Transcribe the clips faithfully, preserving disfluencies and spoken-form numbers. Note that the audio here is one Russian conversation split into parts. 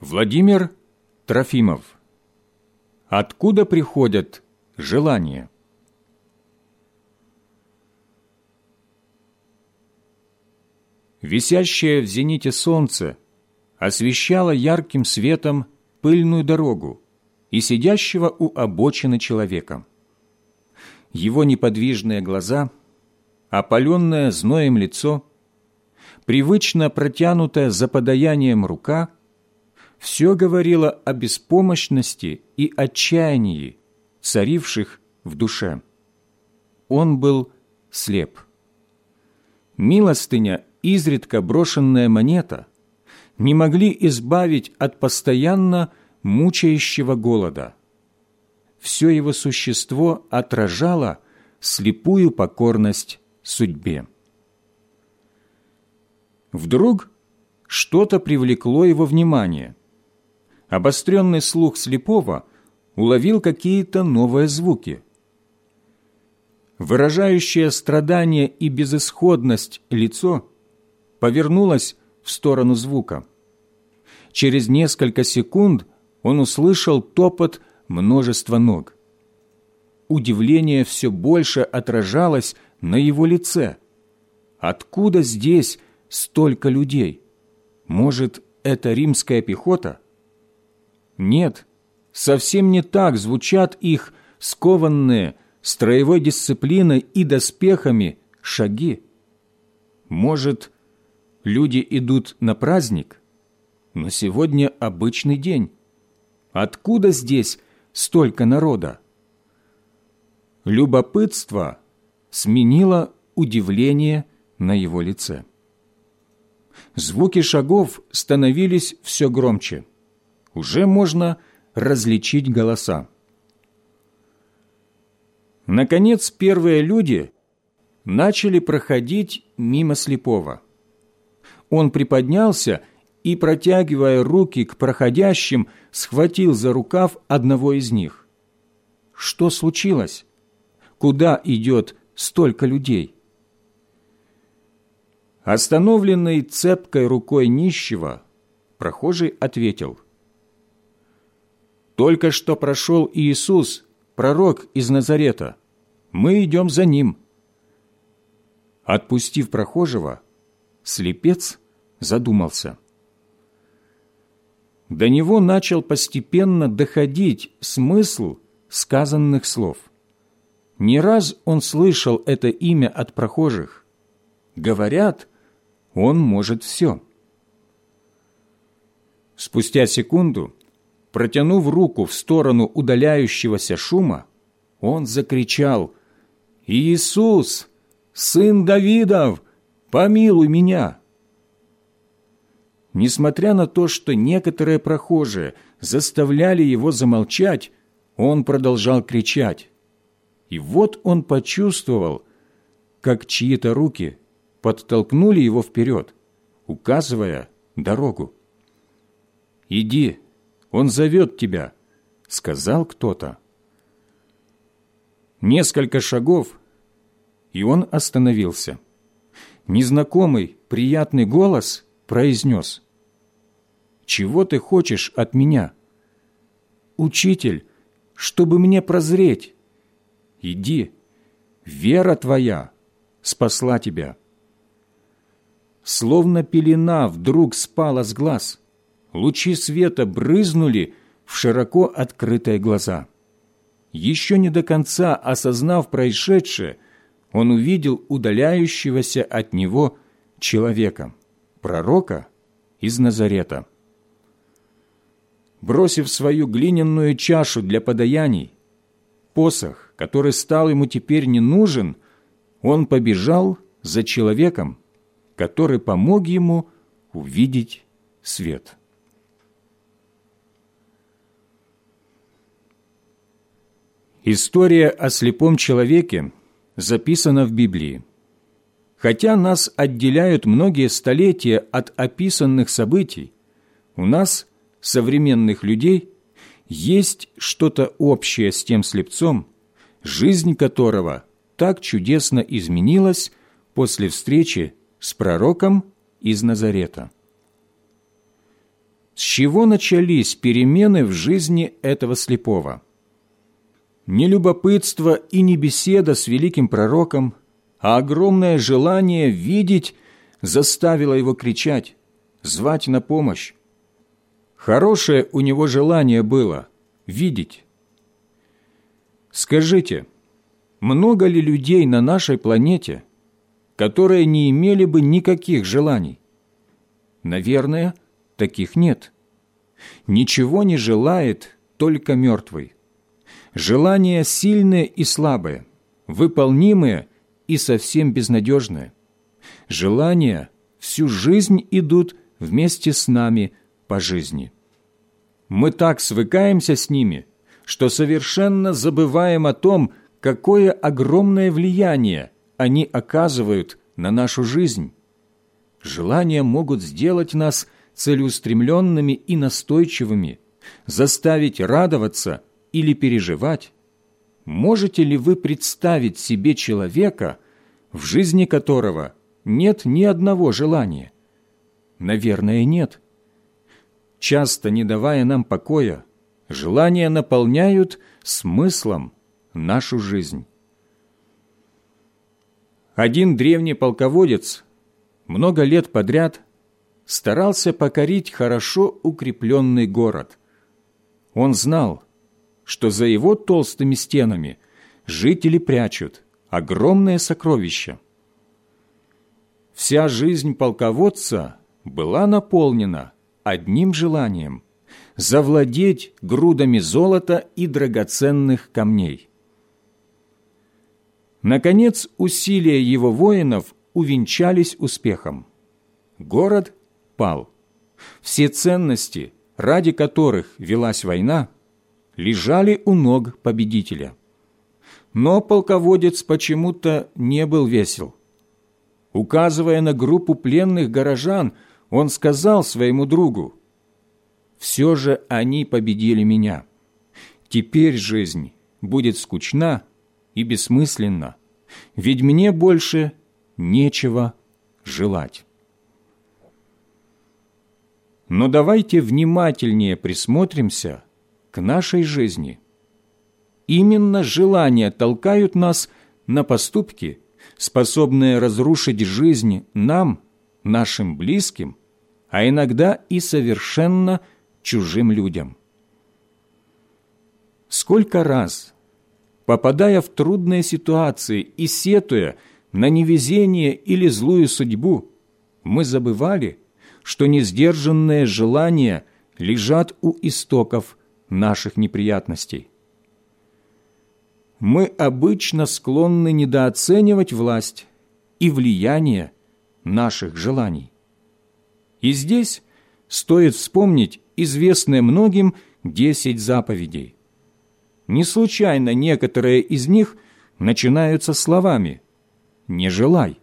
Владимир Трофимов. Откуда приходят желания? Висящее в зените солнце освещало ярким светом пыльную дорогу и сидящего у обочины человека. Его неподвижные глаза, опаленное зноем лицо, привычно протянутая за подаянием рука — все говорило о беспомощности и отчаянии, царивших в душе. Он был слеп. Милостыня, изредка брошенная монета, не могли избавить от постоянно мучающего голода. Все его существо отражало слепую покорность судьбе. Вдруг что-то привлекло его внимание. Обостренный слух слепого уловил какие-то новые звуки. Выражающее страдание и безысходность лицо повернулось в сторону звука. Через несколько секунд он услышал топот множества ног. Удивление все больше отражалось на его лице. Откуда здесь столько людей? Может, это римская пехота? Нет, совсем не так звучат их скованные строевой дисциплиной и доспехами шаги. Может, люди идут на праздник? Но сегодня обычный день. Откуда здесь столько народа? Любопытство сменило удивление на его лице. Звуки шагов становились все громче. Уже можно различить голоса. Наконец, первые люди начали проходить мимо слепого. Он приподнялся и, протягивая руки к проходящим, схватил за рукав одного из них. Что случилось? Куда идет столько людей? Остановленный цепкой рукой нищего, прохожий ответил: «Только что прошел Иисус, пророк из Назарета. Мы идем за Ним». Отпустив прохожего, слепец задумался. До него начал постепенно доходить смысл сказанных слов. Не раз он слышал это имя от прохожих. Говорят, он может все. Спустя секунду, протянув руку в сторону удаляющегося шума, он закричал: «Иисус, сын Давидов, помилуй меня!» Несмотря на то, что некоторые прохожие заставляли его замолчать, он продолжал кричать. И вот он почувствовал, как чьи-то руки подтолкнули его вперед, указывая дорогу. «Иди, он зовет тебя», — сказал кто-то. Несколько шагов, и он остановился. Незнакомый, приятный голос произнес: «Чего ты хочешь от меня?» «Учитель, чтобы мне прозреть». «Иди, вера твоя спасла тебя». Словно пелена вдруг спала с глаз. Лучи света брызнули в широко открытые глаза. Еще не до конца осознав происшедшее, он увидел удаляющегося от него человека, пророка из Назарета. Бросив свою глиняную чашу для подаяний, посох, который стал ему теперь не нужен, он побежал за человеком, который помог ему увидеть свет. История о слепом человеке записана в Библии. Хотя нас отделяют многие столетия от описанных событий, у нас, современных людей, есть что-то общее с тем слепцом, жизнь которого так чудесно изменилась после встречи с пророком из Назарета. С чего начались перемены в жизни этого слепого? Не любопытство и не беседа с великим пророком, а огромное желание видеть заставило его кричать, звать на помощь. Хорошее у него желание было – видеть. Скажите, много ли людей на нашей планете, которые не имели бы никаких желаний? Наверное, таких нет. Ничего не желает только мертвый. Желания сильные и слабые, выполнимые и совсем безнадежные. Желания всю жизнь идут вместе с нами по жизни. Мы так свыкаемся с ними, что совершенно забываем о том, какое огромное влияние они оказывают на нашу жизнь. Желания могут сделать нас целеустремленными и настойчивыми, заставить радоваться или переживать. Можете ли вы представить себе человека, в жизни которого нет ни одного желания? Наверное, нет. Часто, не давая нам покоя, желания наполняют смыслом нашу жизнь. Один древний полководец много лет подряд старался покорить хорошо укрепленный город. Он знал, что за его толстыми стенами жители прячут огромные сокровища. Вся жизнь полководца была наполнена одним желанием – завладеть грудами золота и драгоценных камней. Наконец, усилия его воинов увенчались успехом. Город пал. Все ценности, ради которых велась война, лежали у ног победителя. Но полководец почему-то не был весел. Указывая на группу пленных горожан, он сказал своему другу: «Все же они победили меня. Теперь жизнь будет скучна и бессмысленна, ведь мне больше нечего желать». Но давайте внимательнее присмотримся к нашей жизни. Именно желания толкают нас на поступки, способные разрушить жизнь нам, нашим близким, а иногда и совершенно чужим людям. Сколько раз, попадая в трудные ситуации и сетуя на невезение или злую судьбу, мы забывали, что несдержанные желания лежат у истоков наших неприятностей. Мы обычно склонны недооценивать власть и влияние наших желаний. И здесь стоит вспомнить известные многим десять заповедей. Не случайно некоторые из них начинаются словами «не желай».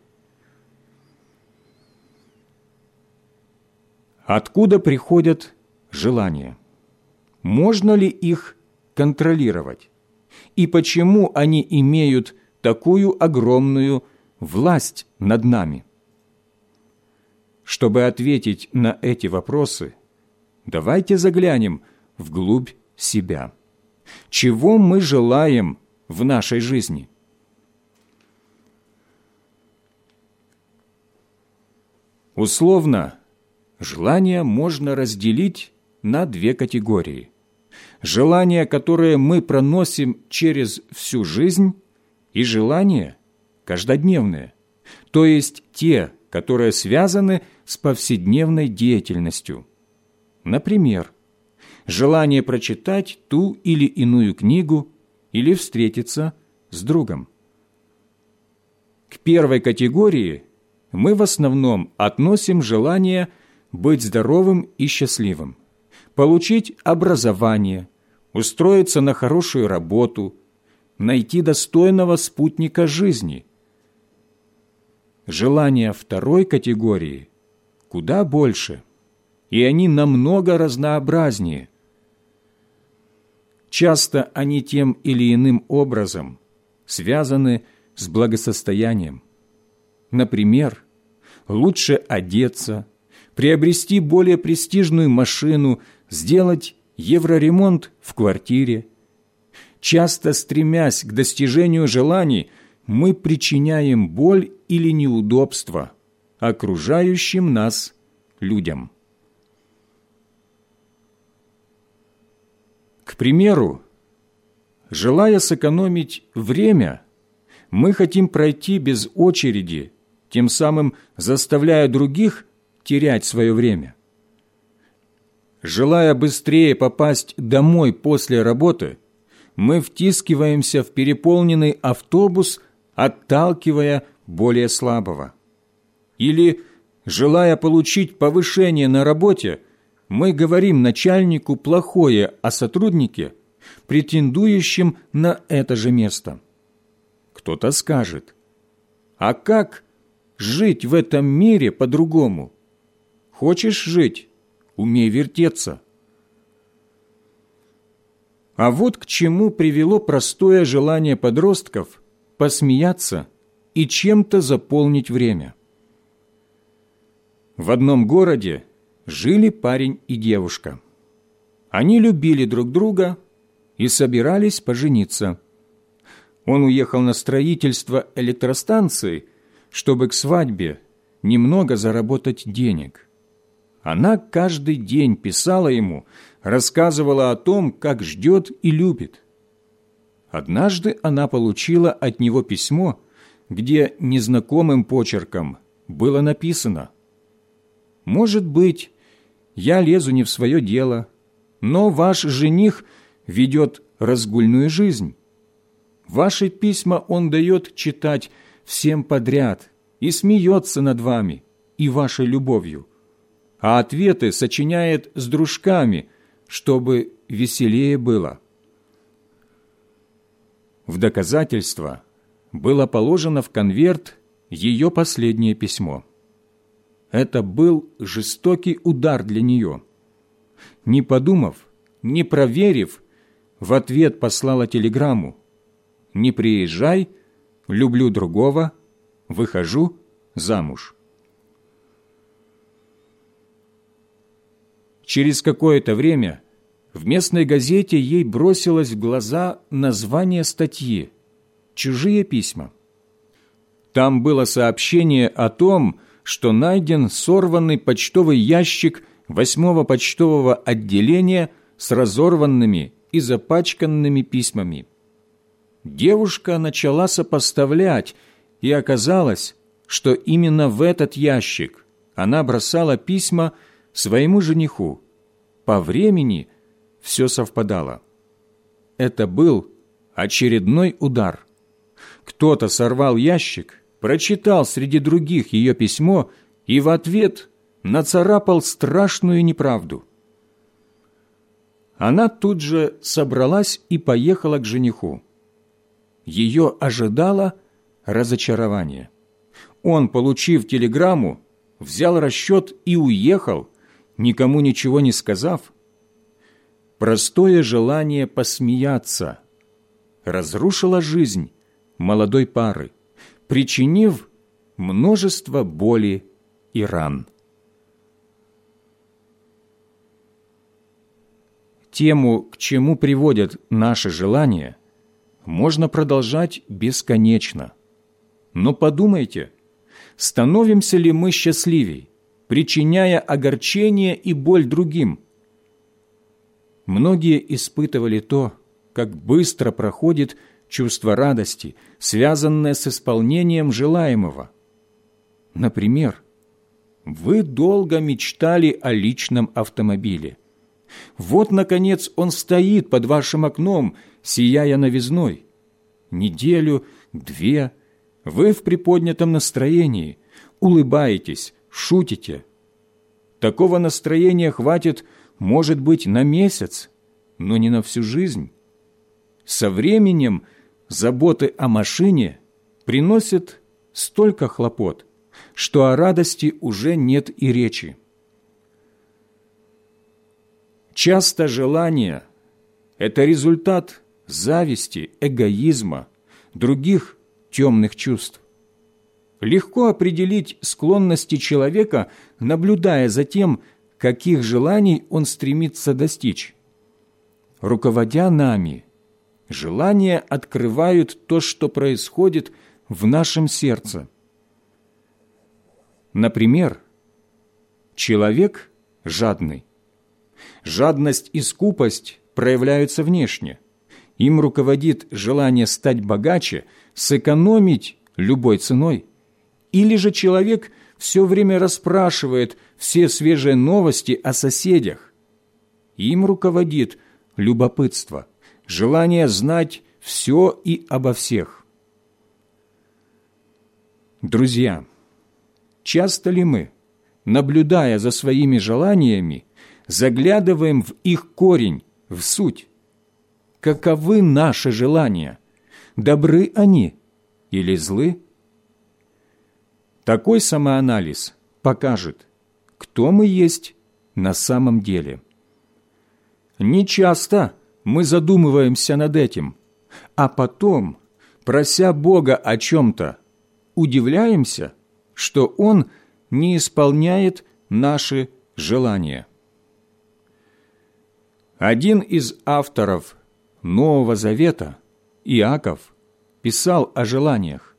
Откуда приходят желания? Можно ли их контролировать? И почему они имеют такую огромную власть над нами? Чтобы ответить на эти вопросы, давайте заглянем вглубь себя. Чего мы желаем в нашей жизни? Условно, желания можно разделить на две категории. Желания, которые мы проносим через всю жизнь, и желания каждодневные, то есть те, которые связаны с повседневной деятельностью. Например, желание прочитать ту или иную книгу или встретиться с другом. К первой категории мы в основном относим желание быть здоровым и счастливым, получить образование, устроиться на хорошую работу, найти достойного спутника жизни. Желания второй категории куда больше, и они намного разнообразнее. Часто они тем или иным образом связаны с благосостоянием. Например, лучше одеться, приобрести более престижную машину, сделать евроремонт в квартире. Часто стремясь к достижению желаний, мы причиняем боль или неудобства окружающим нас людям. К примеру, желая сэкономить время, мы хотим пройти без очереди, тем самым заставляя других терять свое время. Желая быстрее попасть домой после работы, мы втискиваемся в переполненный автобус, отталкивая более слабого. Или, желая получить повышение на работе, мы говорим начальнику плохое о сотруднике, претендующем на это же место. Кто-то скажет: а как жить в этом мире по-другому? Хочешь жить? Умей вертеться. А вот к чему привело простое желание подростков посмеяться и чем-то заполнить время. В одном городе жили парень и девушка. Они любили друг друга и собирались пожениться. Он уехал на строительство электростанции, чтобы к свадьбе немного заработать денег. Она каждый день писала ему, рассказывала о том, как ждет и любит. Однажды она получила от него письмо, где незнакомым почерком было написано: «Может быть, я лезу не в свое дело, но ваш жених ведет разгульную жизнь. Ваши письма он дает читать всем подряд и смеется над вами и вашей любовью, а ответы сочиняет с дружками, чтобы веселее было». В доказательство было положено в конверт ее последнее письмо. Это был жестокий удар для нее. Не подумав, не проверив, в ответ послала телеграмму: «Не приезжай, люблю другого, выхожу замуж». Через какое-то время в местной газете ей бросилось в глаза название статьи «Чужие письма». Там было сообщение о том, что найден сорванный почтовый ящик восьмого почтового отделения с разорванными и запачканными письмами. Девушка начала сопоставлять, и оказалось, что именно в этот ящик она бросала письма своему жениху. По времени все совпадало. Это был очередной удар. Кто-то сорвал ящик, прочитал среди других ее письмо и в ответ нацарапал страшную неправду. Она тут же собралась и поехала к жениху. Ее ожидало разочарование. Он, получив телеграмму, взял расчет и уехал, никому ничего не сказав. Простое желание посмеяться разрушило жизнь молодой пары, причинив множество боли и ран. Тему, к чему приводят наши желания, можно продолжать бесконечно. Но подумайте, становимся ли мы счастливей, причиняя огорчение и боль другим? Многие испытывали то, как быстро проходит чувство радости, связанное с исполнением желаемого. Например, вы долго мечтали о личном автомобиле. Вот, наконец, он стоит под вашим окном, сияя новизной. Неделю, две, вы в приподнятом настроении, улыбаетесь, шутите. Такого настроения хватит, может быть, на месяц, но не на всю жизнь. Со временем заботы о машине приносят столько хлопот, что о радости уже нет и речи. Часто желание – это результат зависти, эгоизма, других темных чувств. легко определить склонности человека, наблюдая за тем, каких желаний он стремится достичь. Руководя нами, желания открывают то, что происходит в нашем сердце. Например, человек жадный. Жадность и скупость проявляются внешне. Им руководит желание стать богаче, сэкономить любой ценой. Или же человек все время расспрашивает все свежие новости о соседях. Им руководит любопытство, желание знать все и обо всех. Друзья, часто ли мы, наблюдая за своими желаниями, заглядываем в их корень, в суть? Каковы наши желания? Добры они или злы? Такой самоанализ покажет, кто мы есть на самом деле. Не часто мы задумываемся над этим, а потом, прося Бога о чем-то, удивляемся, что Он не исполняет наши желания. Один из авторов Нового Завета, Иаков, писал о желаниях.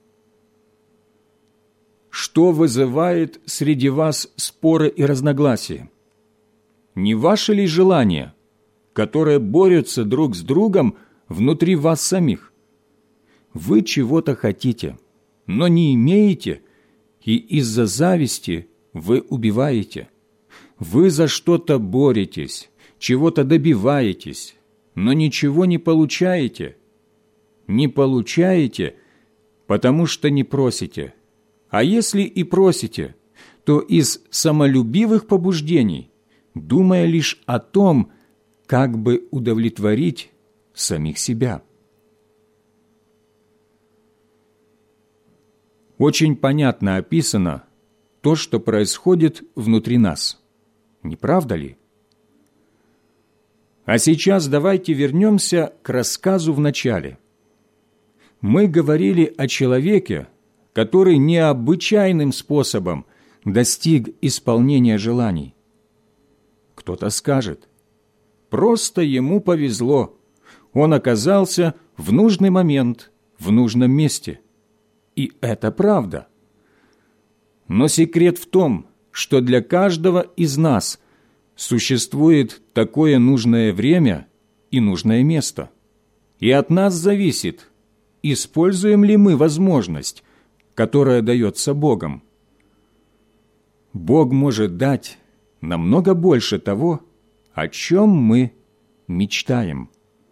«Что вызывает среди вас споры и разногласия? Не ваши ли желания, которые борются друг с другом внутри вас самих? Вы чего-то хотите, но не имеете, и из-за зависти вы убиваете. Вы за что-то боретесь, чего-то добиваетесь, но ничего не получаете. Не получаете, потому что не просите. А если и просите, то из самолюбивых побуждений, думая лишь о том, как бы удовлетворить самих себя». Очень понятно описано то, что происходит внутри нас. Не правда ли? А сейчас давайте вернемся к рассказу в начале. Мы говорили о человеке, который необычайным способом достиг исполнения желаний. Кто-то скажет, просто ему повезло, он оказался в нужный момент, в нужном месте. И это правда. Но секрет в том, что для каждого из нас существует такое нужное время и нужное место. И от нас зависит, используем ли мы возможность, которая дается Богом. Бог может дать намного больше того, о чем мы мечтаем.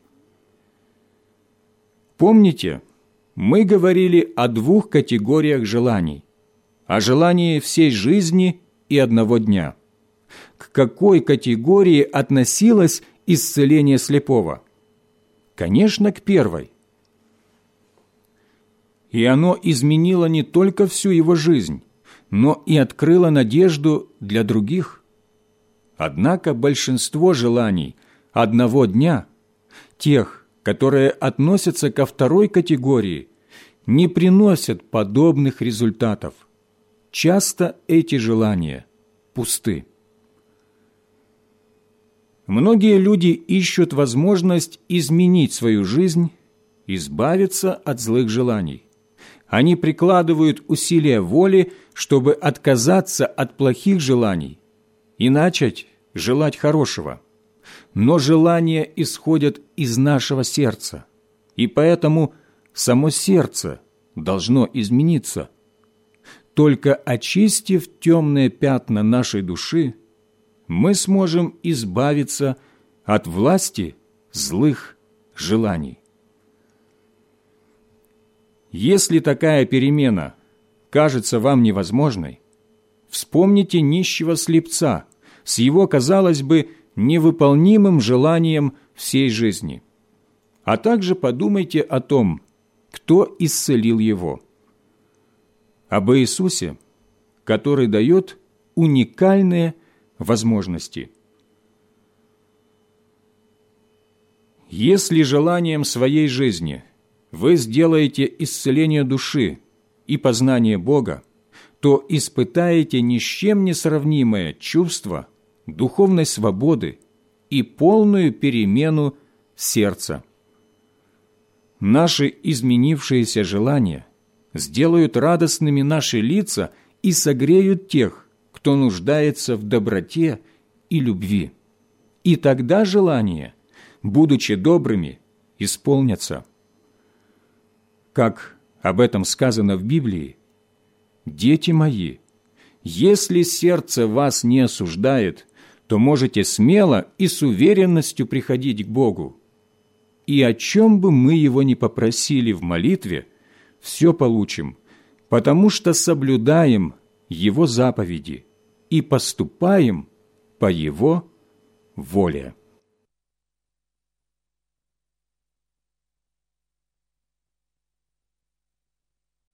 Помните, мы говорили о двух категориях желаний, о желании всей жизни и одного дня. К какой категории относилось исцеление слепого? Конечно, к первой. И оно изменило не только всю его жизнь, но и открыло надежду для других. Однако большинство желаний одного дня, тех, которые относятся ко второй категории, не приносят подобных результатов. Часто эти желания пусты. Многие люди ищут возможность изменить свою жизнь, избавиться от злых желаний. Они прикладывают усилия воли, чтобы отказаться от плохих желаний и начать желать хорошего. Но желания исходят из нашего сердца, и поэтому само сердце должно измениться. Только очистив темные пятна нашей души, мы сможем избавиться от власти злых желаний. Если такая перемена кажется вам невозможной, вспомните нищего слепца с его, казалось бы, невыполнимым желанием всей жизни, а также подумайте о том, кто исцелил его. Об Иисусе, который дает уникальные возможности. Если желанием своей жизни вы сделаете исцеление души и познание Бога, то испытаете ни с чем не сравнимое чувство духовной свободы и полную перемену сердца. Наши изменившиеся желания сделают радостными наши лица и согреют тех, кто нуждается в доброте и любви. И тогда желания, будучи добрыми, исполнятся. Как об этом сказано в Библии: «Дети мои, если сердце вас не осуждает, то можете смело и с уверенностью приходить к Богу. И о чем бы мы Его ни попросили в молитве, все получим, потому что соблюдаем Его заповеди и поступаем по Его воле».